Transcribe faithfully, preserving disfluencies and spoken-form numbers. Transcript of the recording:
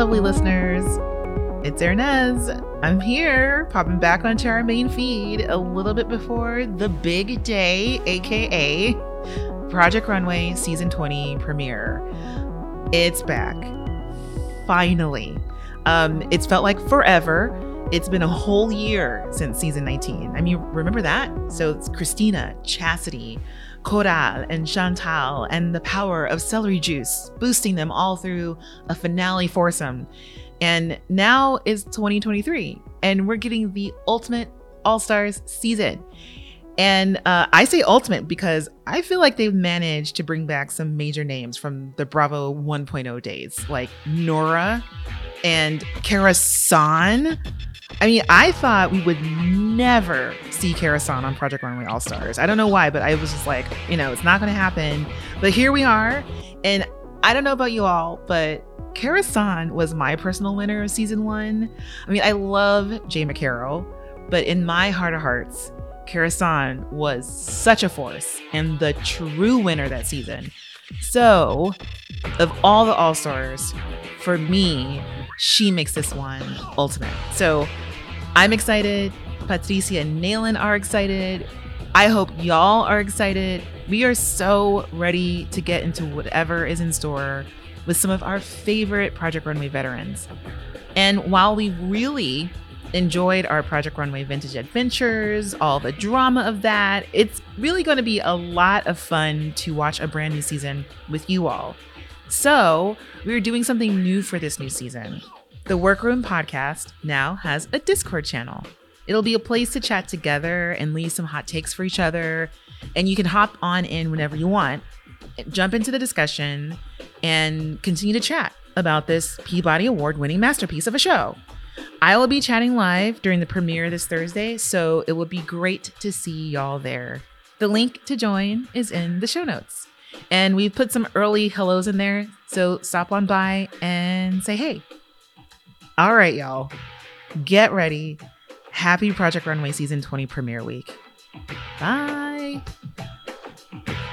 lovely listeners. It's Ernez. I'm here, popping back onto our main feed a little bit before the big day, aka Project Runway Season twenty premiere. It's back. Finally. Um, it's felt like forever. It's been a whole year since season nineteen. I mean, remember that? So it's Christina, Chastity, Coral, and Chantal, and the power of celery juice, boosting them all through a finale foursome. And now it's twenty twenty-three, and we're getting the ultimate All-Stars season. And uh, I say ultimate because I feel like they've managed to bring back some major names from the Bravo one point oh days, like Nora and Kara San. I mean, I thought we would never see Kara San on Project Runway All-Stars. I don't know why, but I was just like, you know, it's not going to happen. But here we are. And I don't know about you all, but Kara San was my personal winner of season one. I mean, I love Jay McCarroll, but in my heart of hearts, Kara San was such a force and the true winner that season. So, of all the All-Stars, for me, she makes this one ultimate. So, I'm excited. Patricia and Nailin are excited. I hope y'all are excited. We are so ready to get into whatever is in store with some of our favorite Project Runway veterans. And while we've really enjoyed our Project Runway vintage adventures, all the drama of that, it's really going to be a lot of fun to watch a brand new season with you all. So we're doing something new for this new season. The Workroom podcast now has a Discord channel. It'll be a place to chat together and leave some hot takes for each other. And you can hop on in whenever you want, jump into the discussion, and continue to chat about this Peabody Award-winning masterpiece of a show. I will be chatting live during the premiere this Thursday, so it will be great to see y'all there. The link to join is in the show notes. And we've put some early hellos in there, so stop on by and say hey. All right, y'all. Get ready. Happy Project Runway Season twenty premiere week. Bye.